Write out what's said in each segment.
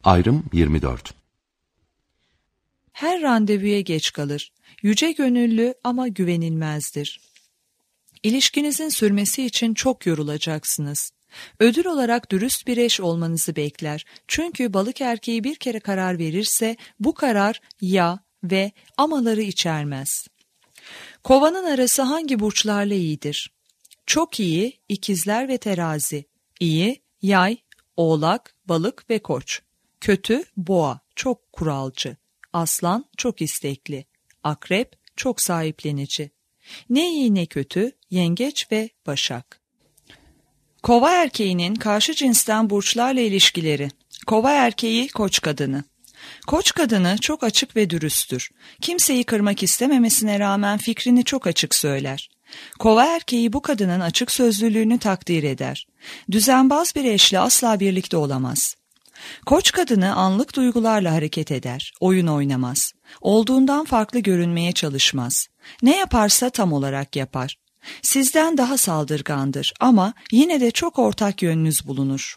Ayrım 24. Her randevuya geç kalır. Yüce gönüllü ama güvenilmezdir. İlişkinizin sürmesi için çok yorulacaksınız. Ödül olarak dürüst bir eş olmanızı bekler. Çünkü balık erkeği bir kere karar verirse bu karar ya ve amaları içermez. Kovanın arası hangi burçlarla iyidir? Çok iyi, ikizler ve terazi. İyi, yay, oğlak, balık ve koç. Kötü, boğa, çok kuralcı. Aslan, çok istekli. Akrep, çok sahiplenici. Ne iyi ne kötü, yengeç ve başak. Kova erkeğinin karşı cinsten burçlarla ilişkileri. Kova erkeği, koç kadını. Koç kadını çok açık ve dürüsttür. Kimseyi kırmak istememesine rağmen fikrini çok açık söyler. Kova erkeği bu kadının açık sözlülüğünü takdir eder. Düzenbaz bir eşle asla birlikte olamaz. Koç kadını anlık duygularla hareket eder, oyun oynamaz. Olduğundan farklı görünmeye çalışmaz. Ne yaparsa tam olarak yapar. Sizden daha saldırgandır ama yine de çok ortak yönünüz bulunur.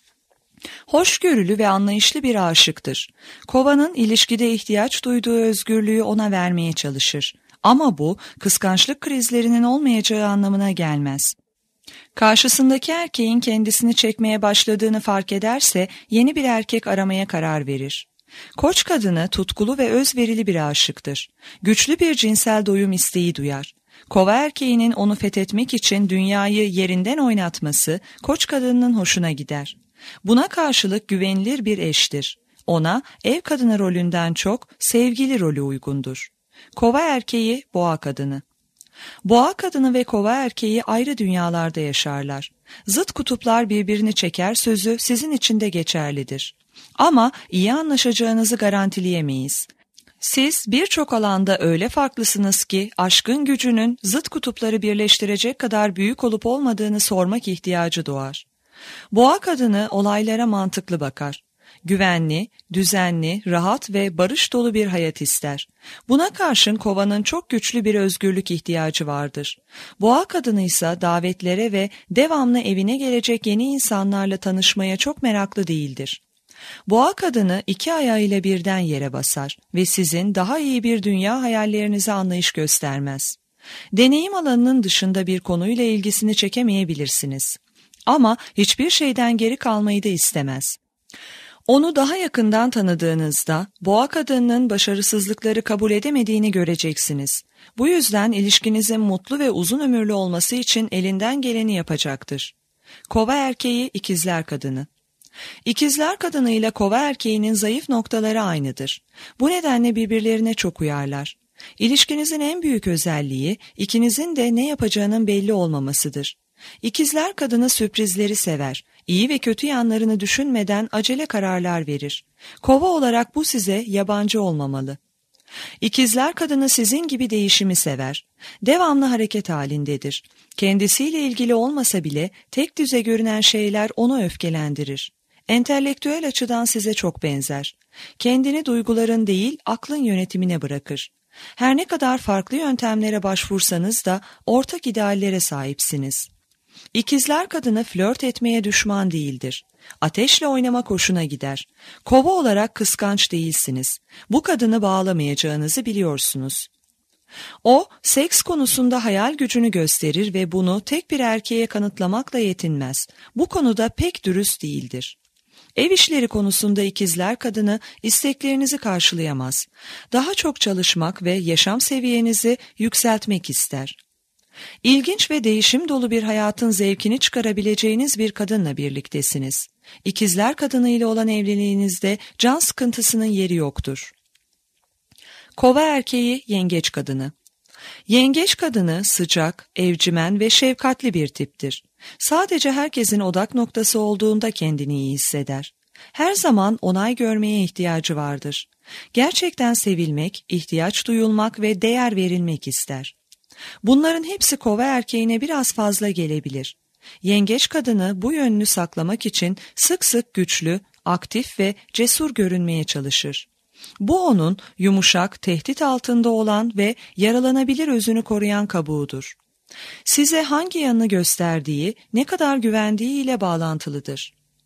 Hoşgörülü ve anlayışlı bir aşıktır. Kovanın ilişkide ihtiyaç duyduğu özgürlüğü ona vermeye çalışır. Ama bu kıskançlık krizlerinin olmayacağı anlamına gelmez. Karşısındaki erkeğin kendisini çekmeye başladığını fark ederse yeni bir erkek aramaya karar verir. Koç kadını tutkulu ve özverili bir aşıktır. Güçlü bir cinsel doyum isteği duyar. Kova erkeğinin onu fethetmek için dünyayı yerinden oynatması koç kadının hoşuna gider. Buna karşılık güvenilir bir eştir. Ona ev kadını rolünden çok sevgili rolü uygundur. Kova erkeği, boğa kadını. Boğa kadını ve kova erkeği ayrı dünyalarda yaşarlar. Zıt kutuplar birbirini çeker sözü sizin için de geçerlidir. Ama iyi anlaşacağınızı garantileyemeyiz. Siz birçok alanda öyle farklısınız ki aşkın gücünün zıt kutupları birleştirecek kadar büyük olup olmadığını sormak ihtiyacı doğar. Boğa kadını olaylara mantıklı bakar. Güvenli, düzenli, rahat ve barış dolu bir hayat ister. Buna karşın kovanın çok güçlü bir özgürlük ihtiyacı vardır. Boğa kadını ise davetlere ve devamlı evine gelecek yeni insanlarla tanışmaya çok meraklı değildir. Boğa kadını iki ayağıyla birden yere basar ve sizin daha iyi bir dünya hayallerinize anlayış göstermez. Deneyim alanının dışında bir konuyla ilgisini çekemeyebilirsiniz. Ama hiçbir şeyden geri kalmayı da istemez. Onu daha yakından tanıdığınızda boğa kadınının başarısızlıkları kabul edemediğini göreceksiniz. Bu yüzden ilişkinizin mutlu ve uzun ömürlü olması için elinden geleni yapacaktır. Kova erkeği, ikizler kadını. İkizler kadını ile kova erkeğinin zayıf noktaları aynıdır. Bu nedenle birbirlerine çok uyarlar. İlişkinizin en büyük özelliği ikinizin de ne yapacağının belli olmamasıdır. İkizler kadını sürprizleri sever. İyi ve kötü yanlarını düşünmeden acele kararlar verir. Kova olarak bu size yabancı olmamalı. İkizler kadını sizin gibi değişimi sever. Devamlı hareket halindedir. Kendisiyle ilgili olmasa bile tek düze görünen şeyler onu öfkelendirir. Entelektüel açıdan size çok benzer. Kendini duyguların değil, aklın yönetimine bırakır. Her ne kadar farklı yöntemlere başvursanız da ortak ideallere sahipsiniz. İkizler kadını flört etmeye düşman değildir. Ateşle oynamak hoşuna gider. Kova olarak kıskanç değilsiniz. Bu kadını bağlamayacağınızı biliyorsunuz. O, seks konusunda hayal gücünü gösterir ve bunu tek bir erkeğe kanıtlamakla yetinmez. Bu konuda pek dürüst değildir. Ev işleri konusunda ikizler kadını isteklerinizi karşılayamaz. Daha çok çalışmak ve yaşam seviyenizi yükseltmek ister. İlginç ve değişim dolu bir hayatın zevkini çıkarabileceğiniz bir kadınla birliktesiniz. İkizler kadını ile olan evliliğinizde can sıkıntısının yeri yoktur. Kova erkeği, yengeç kadını. Yengeç kadını sıcak, evcimen ve şefkatli bir tiptir. Sadece herkesin odak noktası olduğunda kendini iyi hisseder. Her zaman onay görmeye ihtiyacı vardır. Gerçekten sevilmek, ihtiyaç duyulmak ve değer verilmek ister. Bunların hepsi kova erkeğine biraz fazla gelebilir. Yengeç kadını bu yönünü saklamak için sık sık güçlü, aktif ve cesur görünmeye çalışır. Bu onun yumuşak, tehdit altında olan ve yaralanabilir özünü koruyan kabuğudur. Size hangi yanını gösterdiği, ne kadar güvendiği ile bağlantılıdır.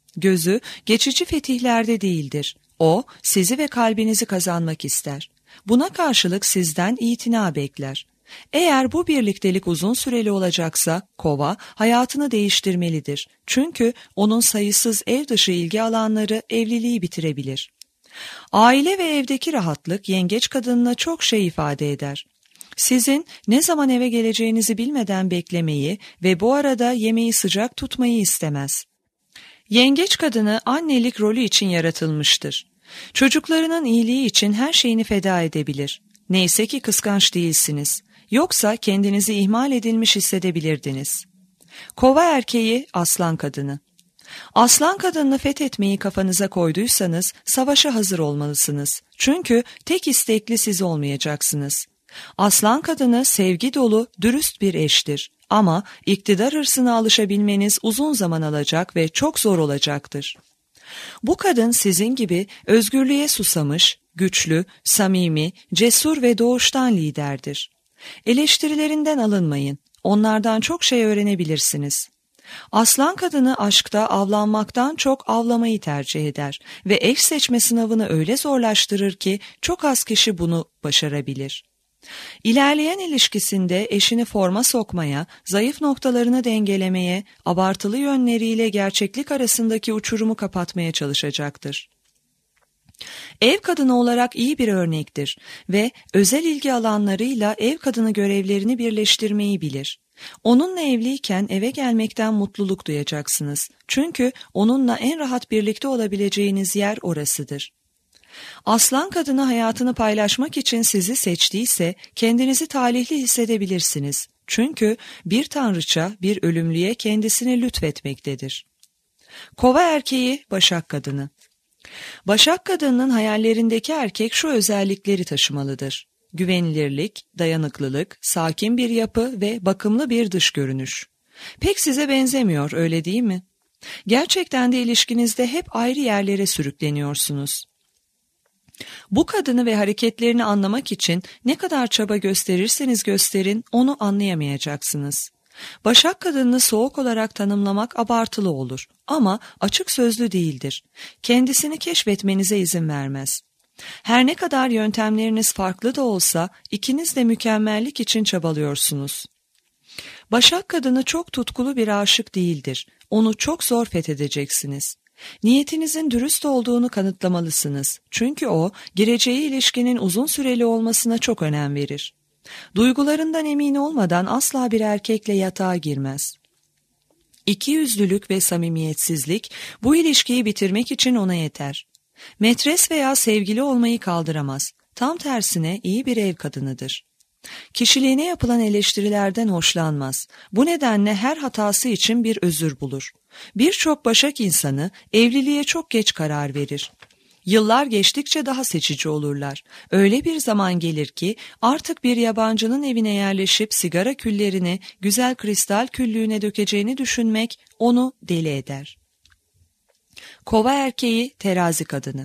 Gözü geçici fetihlerde değildir. O, sizi ve kalbinizi kazanmak ister. Buna karşılık sizden itina bekler. Eğer bu birliktelik uzun süreli olacaksa Kova hayatını değiştirmelidir. Çünkü onun sayısız ev dışı ilgi alanları evliliği bitirebilir. Aile ve evdeki rahatlık yengeç kadınına çok şey ifade eder. Sizin ne zaman eve geleceğinizi bilmeden beklemeyi ve bu arada yemeği sıcak tutmayı istemez. Yengeç kadını annelik rolü için yaratılmıştır. Çocuklarının iyiliği için her şeyini feda edebilir. Neyse ki kıskanç değilsiniz. Yoksa kendinizi ihmal edilmiş hissedebilirdiniz. Kova erkeği, aslan kadını. Aslan kadınını fethetmeyi kafanıza koyduysanız savaşa hazır olmalısınız. Çünkü tek istekli siz olmayacaksınız. Aslan kadını sevgi dolu, dürüst bir eştir. Ama iktidar hırsına alışabilmeniz uzun zaman alacak ve çok zor olacaktır. Bu kadın sizin gibi özgürlüğe susamış, güçlü, samimi, cesur ve doğuştan liderdir. Eleştirilerinden alınmayın. Onlardan çok şey öğrenebilirsiniz. Aslan kadını aşkta avlanmaktan çok avlamayı tercih eder ve eş seçme sınavını öyle zorlaştırır ki çok az kişi bunu başarabilir. İlerleyen ilişkisinde eşini forma sokmaya, zayıf noktalarını dengelemeye, abartılı yönleriyle gerçeklik arasındaki uçurumu kapatmaya çalışacaktır. Ev kadını olarak iyi bir örnektir ve özel ilgi alanlarıyla ev kadını görevlerini birleştirmeyi bilir. Onunla evliyken eve gelmekten mutluluk duyacaksınız. Çünkü onunla en rahat birlikte olabileceğiniz yer orasıdır. Aslan kadını hayatını paylaşmak için sizi seçtiyse kendinizi talihli hissedebilirsiniz. Çünkü bir tanrıça bir ölümlüye kendisini lütfetmektedir. Kova erkeği, Başak kadını. Başak kadının hayallerindeki erkek şu özellikleri taşımalıdır: güvenilirlik, dayanıklılık, sakin bir yapı ve bakımlı bir dış görünüş. Pek size benzemiyor, öyle değil mi? Gerçekten de ilişkinizde hep ayrı yerlere sürükleniyorsunuz. Bu kadını ve hareketlerini anlamak için ne kadar çaba gösterirseniz gösterin onu anlayamayacaksınız. Başak kadını soğuk olarak tanımlamak abartılı olur ama açık sözlü değildir. Kendisini keşfetmenize izin vermez. Her ne kadar yöntemleriniz farklı da olsa ikiniz de mükemmellik için çabalıyorsunuz. Başak kadını çok tutkulu bir aşık değildir. Onu çok zor fethedeceksiniz. Niyetinizin dürüst olduğunu kanıtlamalısınız. Çünkü o, gireceği ilişkinin uzun süreli olmasına çok önem verir. Duygularından emin olmadan asla bir erkekle yatağa girmez. İkiyüzlülük ve samimiyetsizlik bu ilişkiyi bitirmek için ona yeter. Metres veya sevgili olmayı kaldıramaz. Tam tersine iyi bir ev kadınıdır. Kişiliğine yapılan eleştirilerden hoşlanmaz. Bu nedenle her hatası için bir özür bulur. Birçok Başak insanı evliliğe çok geç karar verir. Yıllar geçtikçe daha seçici olurlar. Öyle bir zaman gelir ki artık bir yabancının evine yerleşip sigara küllerini güzel kristal küllüğüne dökeceğini düşünmek onu deli eder. Kova erkeği, terazi kadını.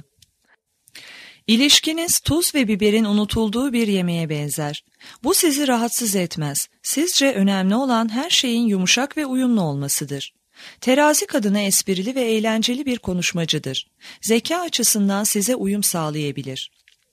İlişkiniz tuz ve biberin unutulduğu bir yemeğe benzer. Bu sizi rahatsız etmez. Sizce önemli olan her şeyin yumuşak ve uyumlu olmasıdır. Terazi kadını esprili ve eğlenceli bir konuşmacıdır. Zeka açısından size uyum sağlayabilir.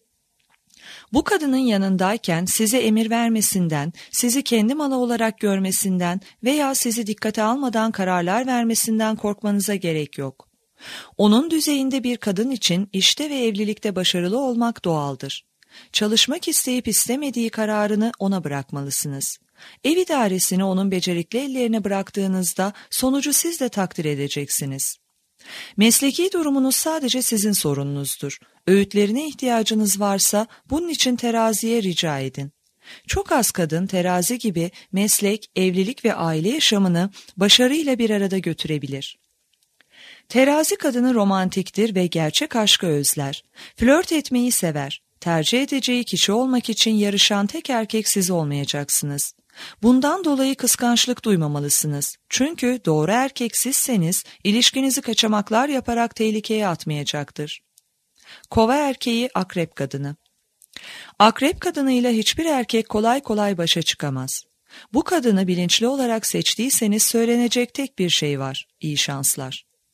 Bu kadının yanındayken size emir vermesinden, sizi kendi malı olarak görmesinden veya sizi dikkate almadan kararlar vermesinden korkmanıza gerek yok. Onun düzeyinde bir kadın için işte ve evlilikte başarılı olmak doğaldır. Çalışmak isteyip istemediği kararını ona bırakmalısınız. Ev idaresini onun becerikli ellerine bıraktığınızda sonucu siz de takdir edeceksiniz. Mesleki durumunuz sadece sizin sorununuzdur. Öğütlerine ihtiyacınız varsa bunun için teraziye rica edin. Çok az kadın terazi gibi meslek, evlilik ve aile yaşamını başarıyla bir arada götürebilir. Terazi kadını romantiktir ve gerçek aşkı özler. Flört etmeyi sever. Tercih edeceği kişi olmak için yarışan tek erkek siz olmayacaksınız. Bundan dolayı kıskançlık duymamalısınız. Çünkü doğru erkek sizseniz ilişkinizi kaçamaklar yaparak tehlikeye atmayacaktır. Kova erkeği, akrep kadını. Akrep kadınıyla hiçbir erkek kolay kolay başa çıkamaz. Bu kadını bilinçli olarak seçtiyseniz söylenecek tek bir şey var: İyi şanslar.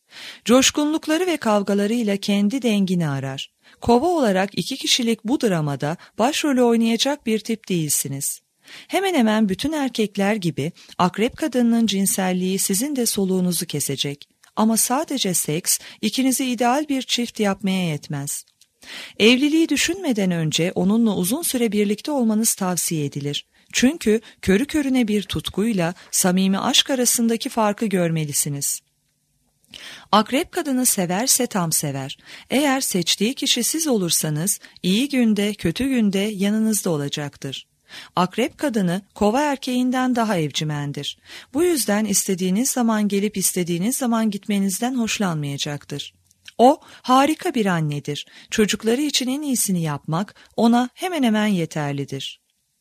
Coşkunlukları ve kavgalarıyla kendi dengini arar. Kova olarak 2 kişilik bu dramada başrolü oynayacak bir tip değilsiniz. Hemen hemen bütün erkekler gibi akrep kadınının cinselliği sizin de soluğunuzu kesecek. Ama sadece seks ikinizi ideal bir çift yapmaya yetmez. Evliliği düşünmeden önce onunla uzun süre birlikte olmanız tavsiye edilir. Çünkü körü körüne bir tutkuyla samimi aşk arasındaki farkı görmelisiniz. Akrep kadını severse tam sever. Eğer seçtiği kişi siz olursanız iyi günde kötü günde yanınızda olacaktır. Akrep kadını kova erkeğinden daha evcimendir. Bu yüzden istediğiniz zaman gelip istediğiniz zaman gitmenizden hoşlanmayacaktır. O harika bir annedir. Çocukları için en iyisini yapmak ona hemen hemen yeterlidir.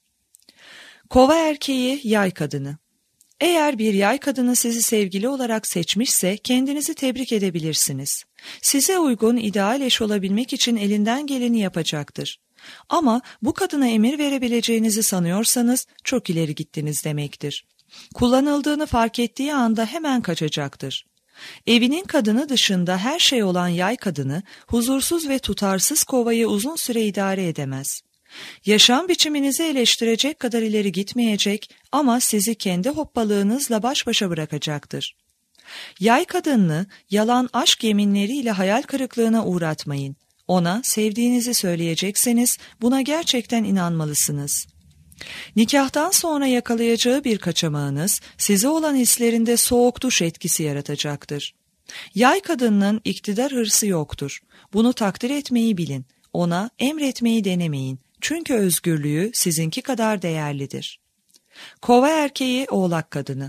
Kova erkeği yay kadını. Eğer bir yay kadını sizi sevgili olarak seçmişse kendinizi tebrik edebilirsiniz. Size uygun ideal eş olabilmek için elinden geleni yapacaktır. Ama bu kadına emir verebileceğinizi sanıyorsanız çok ileri gittiniz demektir. Kullanıldığını fark ettiği anda hemen kaçacaktır. Evinin kadını dışında her şey olan yay kadını huzursuz ve tutarsız kovayı uzun süre idare edemez. Yaşam biçiminizi eleştirecek kadar ileri gitmeyecek ama sizi kendi hoppalığınızla baş başa bırakacaktır. Yay kadınını yalan aşk yeminleriyle hayal kırıklığına uğratmayın. Ona sevdiğinizi söyleyecekseniz buna gerçekten inanmalısınız. Nikahtan sonra yakalayacağı bir kaçamağınız size olan hislerinde soğuk duş etkisi yaratacaktır. Yay kadınının iktidar hırsı yoktur. Bunu takdir etmeyi bilin. Ona emretmeyi denemeyin. Çünkü özgürlüğü sizinki kadar değerlidir. Kova erkeği oğlak kadını.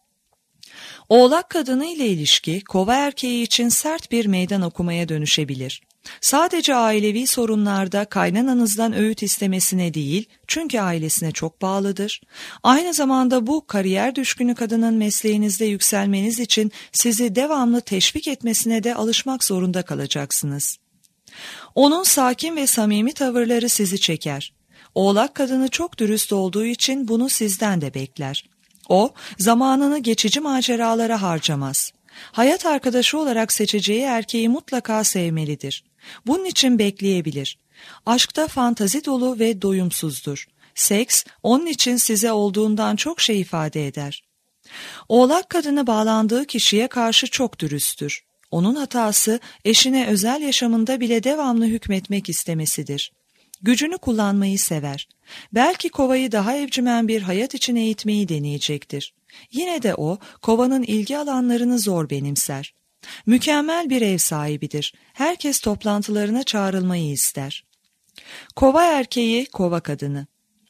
Oğlak kadını ile ilişki kova erkeği için sert bir meydan okumaya dönüşebilir. Sadece ailevi sorunlarda kaynananızdan öğüt istemesine değil, çünkü ailesine çok bağlıdır. Aynı zamanda bu kariyer düşkünü kadının mesleğinizde yükselmeniz için sizi devamlı teşvik etmesine de alışmak zorunda kalacaksınız. Onun sakin ve samimi tavırları sizi çeker. Oğlak kadını çok dürüst olduğu için bunu sizden de bekler. O, zamanını geçici maceralara harcamaz. Hayat arkadaşı olarak seçeceği erkeği mutlaka sevmelidir. Bunun için bekleyebilir. Aşkta fantazi dolu ve doyumsuzdur. Seks, onun için size olduğundan çok şey ifade eder. Oğlak kadını bağlandığı kişiye karşı çok dürüsttür. Onun hatası eşine özel yaşamında bile devamlı hükmetmek istemesidir. Gücünü kullanmayı sever. Belki kovayı daha evcimen bir hayat için eğitmeyi deneyecektir. Yine de o, kovanın ilgi alanlarını zor benimser. Mükemmel bir ev sahibidir. Herkes toplantılarına çağrılmayı ister. Kova erkeği, kova kadını.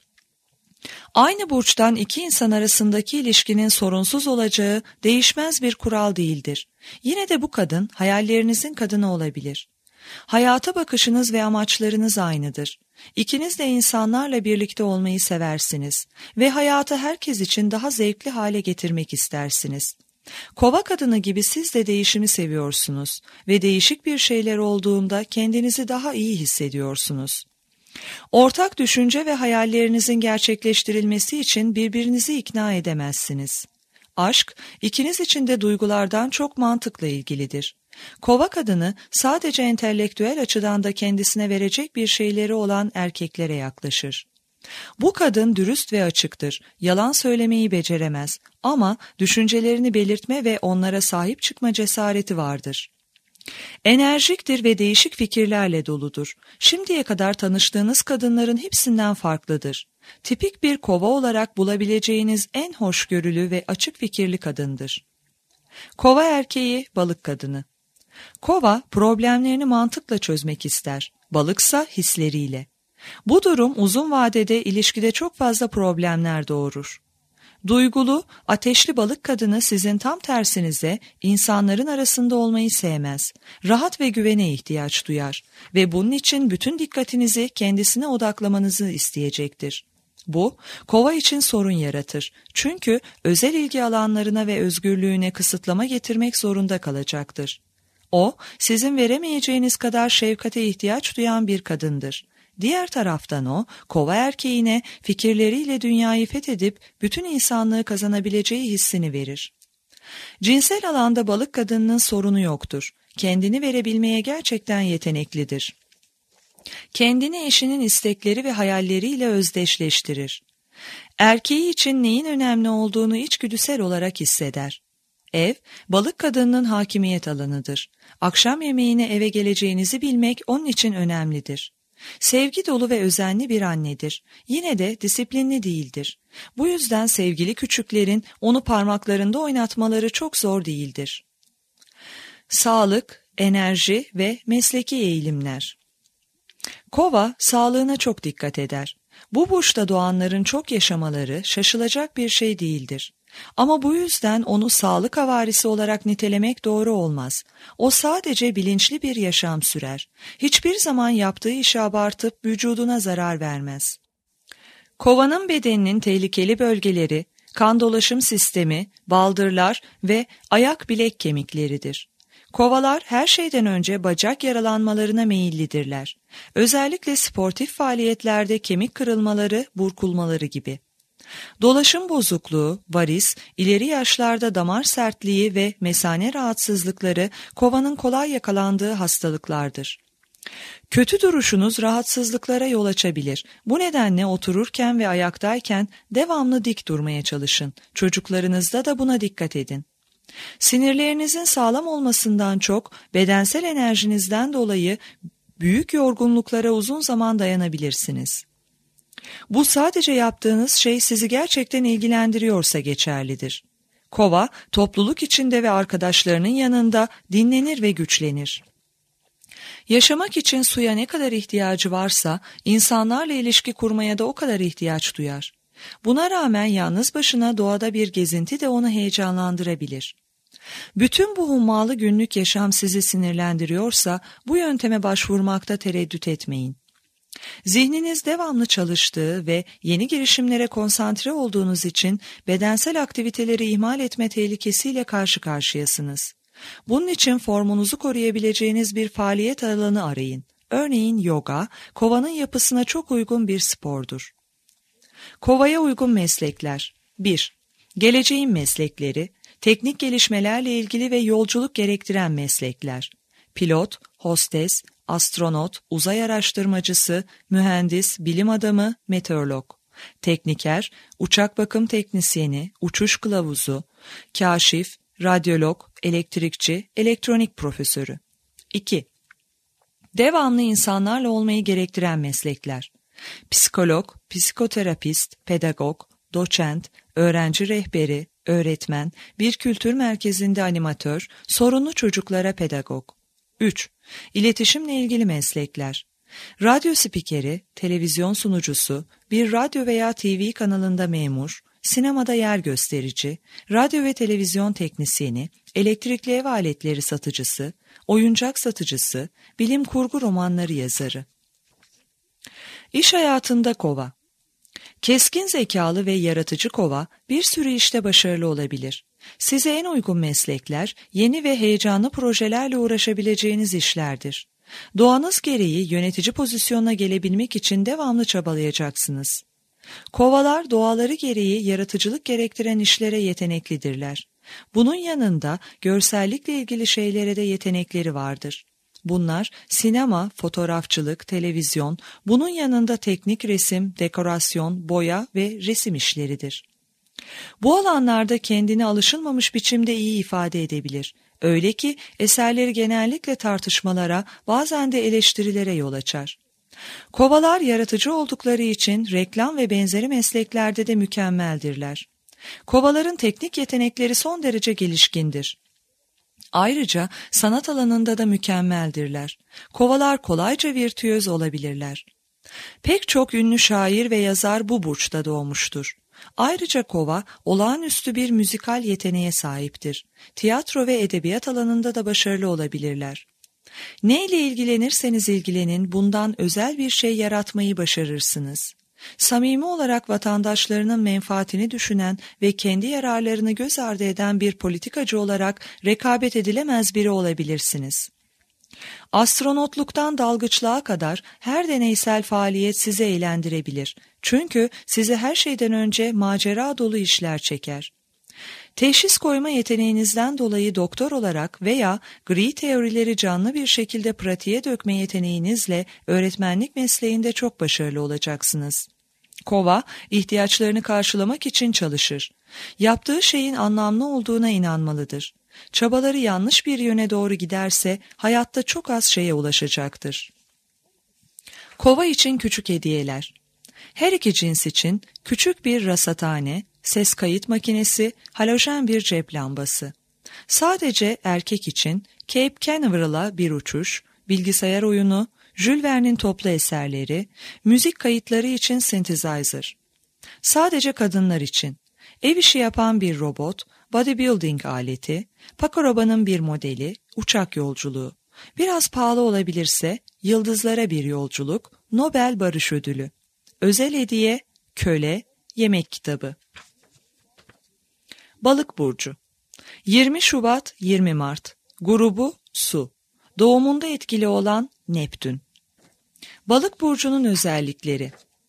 Aynı burçtan 2 insan arasındaki ilişkinin sorunsuz olacağı değişmez bir kural değildir. Yine de bu kadın hayallerinizin kadını olabilir. Hayata bakışınız ve amaçlarınız aynıdır. İkiniz de insanlarla birlikte olmayı seversiniz ve hayatı herkes için daha zevkli hale getirmek istersiniz. Kova kadını gibi siz de değişimi seviyorsunuz ve değişik bir şeyler olduğunda kendinizi daha iyi hissediyorsunuz. Ortak düşünce ve hayallerinizin gerçekleştirilmesi için birbirinizi ikna edemezsiniz. Aşk, ikiniz için de duygulardan çok mantıkla ilgilidir. Kova kadını sadece entelektüel açıdan da kendisine verecek bir şeyleri olan erkeklere yaklaşır. Bu kadın dürüst ve açıktır, yalan söylemeyi beceremez ama düşüncelerini belirtme ve onlara sahip çıkma cesareti vardır. Enerjiktir ve değişik fikirlerle doludur. Şimdiye kadar tanıştığınız kadınların hepsinden farklıdır. Tipik bir kova olarak bulabileceğiniz en hoşgörülü ve açık fikirli kadındır. Kova erkeği, balık kadını. Kova problemlerini mantıkla çözmek ister, balıksa hisleriyle. Bu durum uzun vadede ilişkide çok fazla problemler doğurur. Duygulu, ateşli balık kadını sizin tam tersinize insanların arasında olmayı sevmez. Rahat ve güvene ihtiyaç duyar ve bunun için bütün dikkatinizi kendisine odaklamanızı isteyecektir. Bu, kova için sorun yaratır. Çünkü özel ilgi alanlarına ve özgürlüğüne kısıtlama getirmek zorunda kalacaktır. O, sizin veremeyeceğiniz kadar şefkate ihtiyaç duyan bir kadındır. Diğer taraftan o, kova erkeğine fikirleriyle dünyayı fethedip bütün insanlığı kazanabileceği hissini verir. Cinsel alanda balık kadınının sorunu yoktur. Kendini verebilmeye gerçekten yeteneklidir. Kendini eşinin istekleri ve hayalleriyle özdeşleştirir. Erkeği için neyin önemli olduğunu içgüdüsel olarak hisseder. Ev, balık kadınının hakimiyet alanıdır. Akşam yemeğine eve geleceğinizi bilmek onun için önemlidir. Sevgi dolu ve özenli bir annedir. Yine de disiplinli değildir. Bu yüzden sevgili küçüklerin onu parmaklarında oynatmaları çok zor değildir. Sağlık, enerji ve mesleki eğilimler. Kova, sağlığına çok dikkat eder. Bu burçta doğanların çok yaşamaları şaşılacak bir şey değildir. Ama bu yüzden onu sağlık havarisi olarak nitelemek doğru olmaz. O sadece bilinçli bir yaşam sürer. Hiçbir zaman yaptığı işi abartıp vücuduna zarar vermez. Kovanın bedeninin tehlikeli bölgeleri, kan dolaşım sistemi, baldırlar ve ayak bilek kemikleridir. Kovalar her şeyden önce bacak yaralanmalarına meyillidirler. Özellikle sportif faaliyetlerde kemik kırılmaları, burkulmaları gibi. Dolaşım bozukluğu, varis, ileri yaşlarda damar sertliği ve mesane rahatsızlıkları kovanın kolay yakalandığı hastalıklardır. Kötü duruşunuz rahatsızlıklara yol açabilir. Bu nedenle otururken ve ayaktayken devamlı dik durmaya çalışın. Çocuklarınızda da buna dikkat edin. Sinirlerinizin sağlam olmasından çok bedensel enerjinizden dolayı büyük yorgunluklara uzun zaman dayanabilirsiniz. Bu sadece yaptığınız şey sizi gerçekten ilgilendiriyorsa geçerlidir. Kova, topluluk içinde ve arkadaşlarının yanında dinlenir ve güçlenir. Yaşamak için suya ne kadar ihtiyacı varsa, insanlarla ilişki kurmaya da o kadar ihtiyaç duyar. Buna rağmen yalnız başına doğada bir gezinti de onu heyecanlandırabilir. Bütün bu hummalı günlük yaşam sizi sinirlendiriyorsa, bu yönteme başvurmakta tereddüt etmeyin. Zihniniz devamlı çalıştığı ve yeni girişimlere konsantre olduğunuz için bedensel aktiviteleri ihmal etme tehlikesiyle karşı karşıyasınız. Bunun için formunuzu koruyabileceğiniz bir faaliyet alanı arayın. Örneğin yoga, kovanın yapısına çok uygun bir spordur. Kovaya uygun meslekler. 1. Geleceğin meslekleri, teknik gelişmelerle ilgili ve yolculuk gerektiren meslekler. Pilot, hostes, astronot, uzay araştırmacısı, mühendis, bilim adamı, meteorolog. Tekniker, uçak bakım teknisyeni, uçuş kılavuzu, kâşif, radyolog, elektrikçi, elektronik profesörü. 2. Devamlı insanlarla olmayı gerektiren meslekler. Psikolog, psikoterapist, pedagog, doçent, öğrenci rehberi, öğretmen, bir kültür merkezinde animatör, sorunlu çocuklara pedagog. 3. İletişimle ilgili meslekler. Radyo spikeri, televizyon sunucusu, bir radyo veya TV kanalında memur, sinemada yer gösterici, radyo ve televizyon teknisyeni, elektrikli ev aletleri satıcısı, oyuncak satıcısı, bilim kurgu romanları yazarı. İş hayatında kova. Keskin zekalı ve yaratıcı kova bir sürü işte başarılı olabilir. Size en uygun meslekler, yeni ve heyecanlı projelerle uğraşabileceğiniz işlerdir. Doğanız gereği yönetici pozisyonuna gelebilmek için devamlı çabalayacaksınız. Kovalar doğaları gereği yaratıcılık gerektiren işlere yeteneklidirler. Bunun yanında görsellikle ilgili şeylere de yetenekleri vardır. Bunlar sinema, fotoğrafçılık, televizyon, bunun yanında teknik resim, dekorasyon, boya ve resim işleridir. Bu alanlarda kendini alışılmamış biçimde iyi ifade edebilir. Öyle ki eserleri genellikle tartışmalara, bazen de eleştirilere yol açar. Kovalar yaratıcı oldukları için reklam ve benzeri mesleklerde de mükemmeldirler. Kovaların teknik yetenekleri son derece gelişkindir. Ayrıca sanat alanında da mükemmeldirler. Kovalar kolayca virtüöz olabilirler. Pek çok ünlü şair ve yazar bu burçta doğmuştur. Ayrıca kova olağanüstü bir müzikal yeteneğe sahiptir. Tiyatro ve edebiyat alanında da başarılı olabilirler. Neyle ilgilenirseniz ilgilenin bundan özel bir şey yaratmayı başarırsınız. Samimi olarak vatandaşlarının menfaatini düşünen ve kendi yararlarını göz ardı eden bir politikacı olarak rekabet edilemez biri olabilirsiniz. Astronotluktan dalgıçlığa kadar her deneysel faaliyet sizi eğlendirebilir. Çünkü sizi her şeyden önce macera dolu işler çeker. Teşhis koyma yeteneğinizden dolayı doktor olarak veya gri teorileri canlı bir şekilde pratiğe dökme yeteneğinizle öğretmenlik mesleğinde çok başarılı olacaksınız. Kova, ihtiyaçlarını karşılamak için çalışır. Yaptığı şeyin anlamlı olduğuna inanmalıdır. Çabaları yanlış bir yöne doğru giderse hayatta çok az şeye ulaşacaktır. Kova için küçük hediyeler. Her iki cins için küçük bir rasathane, ses kayıt makinesi, halojen bir cep lambası. Sadece erkek için Cape Canaveral'a bir uçuş, bilgisayar oyunu, Jules Verne'in toplu eserleri, müzik kayıtları için synthesizer. Sadece kadınlar için ev işi yapan bir robot, bodybuilding aleti, Paco Rabanne'ın bir modeli, uçak yolculuğu. Biraz pahalı olabilirse yıldızlara bir yolculuk, Nobel Barış Ödülü. Özel hediye, köle, yemek kitabı. Balık burcu. 20 Şubat 20 Mart. Grubu su. Doğumunda etkili olan Neptün. Balık burcunun özellikleri.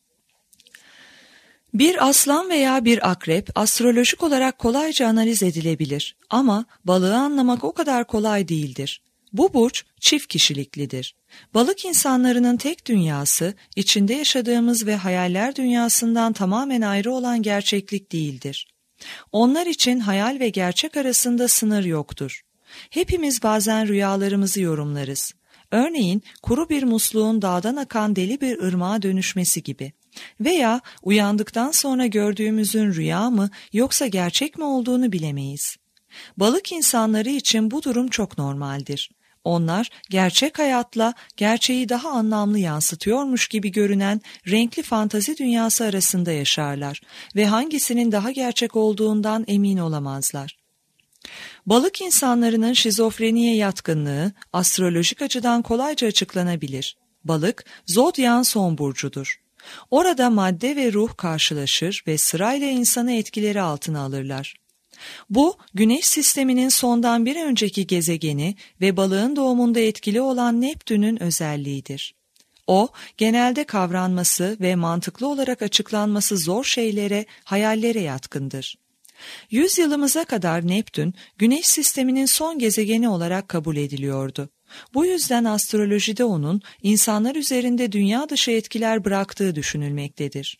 Bir aslan veya bir akrep astrolojik olarak kolayca analiz edilebilir ama balığı anlamak o kadar kolay değildir. Bu burç çift kişiliklidir. Balık insanlarının tek dünyası, içinde yaşadığımız ve hayaller dünyasından tamamen ayrı olan gerçeklik değildir. Onlar için hayal ve gerçek arasında sınır yoktur. Hepimiz bazen rüyalarımızı yorumlarız. Örneğin kuru bir musluğun dağdan akan deli bir ırmağa dönüşmesi gibi. Veya uyandıktan sonra gördüğümüzün rüya mı yoksa gerçek mi olduğunu bilemeyiz. Balık insanları için bu durum çok normaldir. Onlar gerçek hayatla gerçeği daha anlamlı yansıtıyormuş gibi görünen renkli fantazi dünyası arasında yaşarlar ve hangisinin daha gerçek olduğundan emin olamazlar. Balık insanlarının şizofreniye yatkınlığı astrolojik açıdan kolayca açıklanabilir. Balık, zodyağın son burcudur. Orada madde ve ruh karşılaşır ve sırayla insanı etkileri altına alırlar. Bu, Güneş sisteminin sondan bir önceki gezegeni ve balığın doğumunda etkili olan Neptün'ün özelliğidir. O, genelde kavranması ve mantıklı olarak açıklanması zor şeylere, hayallere yatkındır. 100 yılımıza kadar Neptün, Güneş sisteminin son gezegeni olarak kabul ediliyordu. Bu yüzden astrolojide onun insanlar üzerinde dünya dışı etkiler bıraktığı düşünülmektedir.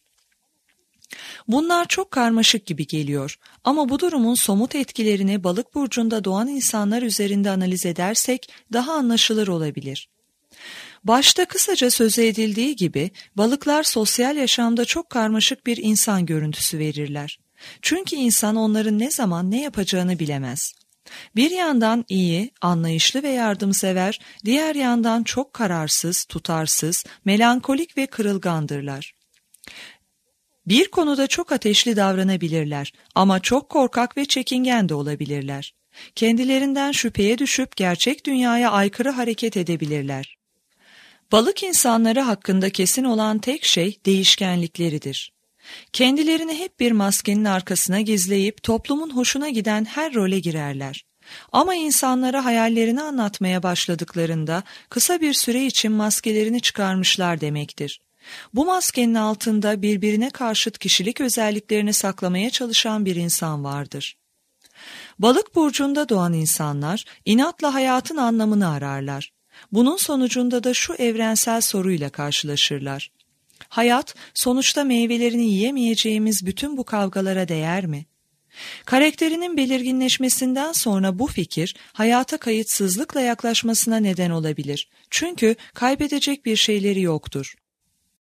Bunlar çok karmaşık gibi geliyor ama bu durumun somut etkilerini balık burcunda doğan insanlar üzerinde analiz edersek daha anlaşılır olabilir. Başta kısaca söz edildiği gibi balıklar sosyal yaşamda çok karmaşık bir insan görüntüsü verirler. Çünkü insan onların ne zaman ne yapacağını bilemez. Bir yandan iyi, anlayışlı ve yardımsever, diğer yandan çok kararsız, tutarsız, melankolik ve kırılgandırlar. Bir konuda çok ateşli davranabilirler ama çok korkak ve çekingen de olabilirler. Kendilerinden şüpheye düşüp gerçek dünyaya aykırı hareket edebilirler. Balık insanları hakkında kesin olan tek şey değişkenlikleridir. Kendilerini hep bir maskenin arkasına gizleyip toplumun hoşuna giden her role girerler. Ama insanlara hayallerini anlatmaya başladıklarında kısa bir süre için maskelerini çıkarmışlar demektir. Bu maskenin altında birbirine karşıt kişilik özelliklerini saklamaya çalışan bir insan vardır. Balık burcunda doğan insanlar inatla hayatın anlamını ararlar. Bunun sonucunda da şu evrensel soruyla karşılaşırlar. Hayat, sonuçta meyvelerini yiyemeyeceğimiz bütün bu kavgalara değer mi? Karakterinin belirginleşmesinden sonra bu fikir, hayata kayıtsızlıkla yaklaşmasına neden olabilir. Çünkü kaybedecek bir şeyleri yoktur.